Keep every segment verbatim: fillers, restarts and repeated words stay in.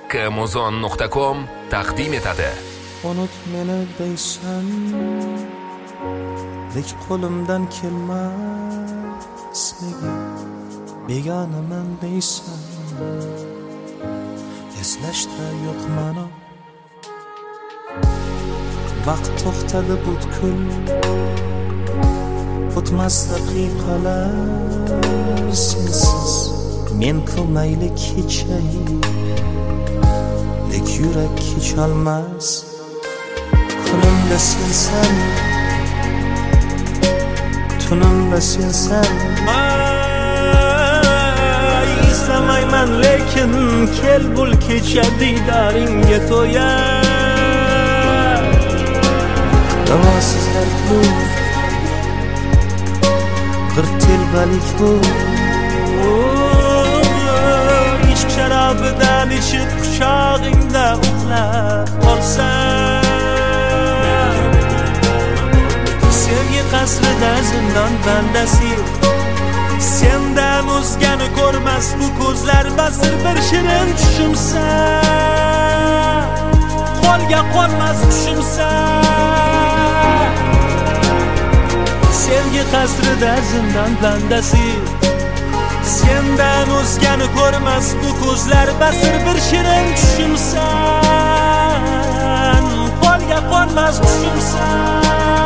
Kamozon nuqta com taqdim etadi. Unut meni deysan, lek qo'limdan kelmas nega begonaman deysan. Eslashda yo'q mani, vaqt to'xtadi butkul, o'tmas daqiqalar sensiz. Men qilmaylik kechay, lek yurak kecholmas. Kunimda sensan, tunimda sensan. İstemayman lekin kel bul kecha diydoringga to'yar. Davosizlar bu bir telbalik bu. İshq sharobidan ichib quchog'ingda uxlab qolsam. Sevgi qasrida zindon bandasi, sendan o'zgani ko'rmas bu ko'zlar. Basir bir shirin tushimsan, qo'lga qo'nmas tushimsan. Sevgi qasrida zindon bandasi, sendan o'zgani ko'rmas bu ko'zlar. Basir bir shirin tushimsan, qo'lga qo'nmas tushimsan.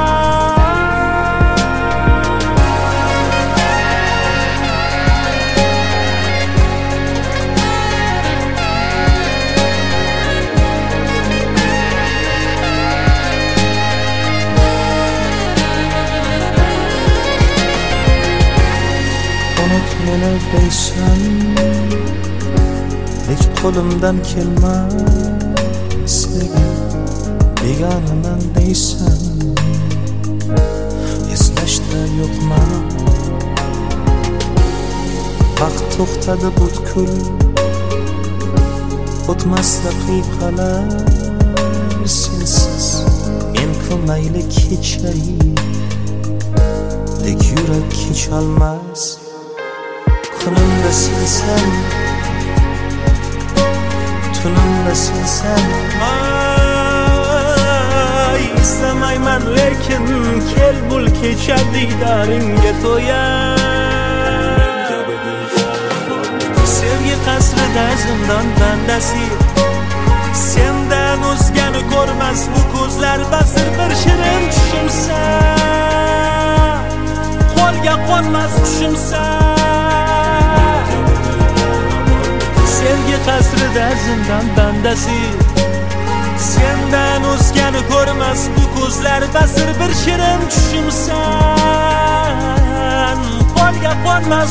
Meni deysan, lek qo'limdan kelmas nega begonaman deysan. Eslashda yo'q mani, vaqt to'xtadi butkul, o'tmas daqiqalar sensiz. Men qilmaylik kechay, lek yurak kecholmas. Kunimda sensan, tunimda sensan. Ay, istamayman lekin kel bul kecha diydoringga to'yar. Sevgi qasrida zindon bandasi, sendan o'zgani ko'rmas bu ko'zlar. Basir bir shirin tushimsan, qo'lga qo'nmas tushimsan. Sevgi qasrida zindon bandasi, sendan o'zgani ko'rmas bu ko'zlar. Basir bir shirin tushimsan, qo'lga qo'nmas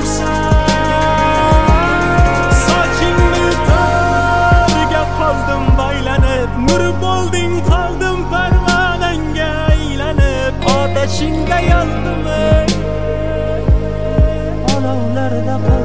tushimsan. Sochingni torga qoldim baylanib, nur bo'lding qoldim parvonanga aylanib. Otashingga yondim, olovlarda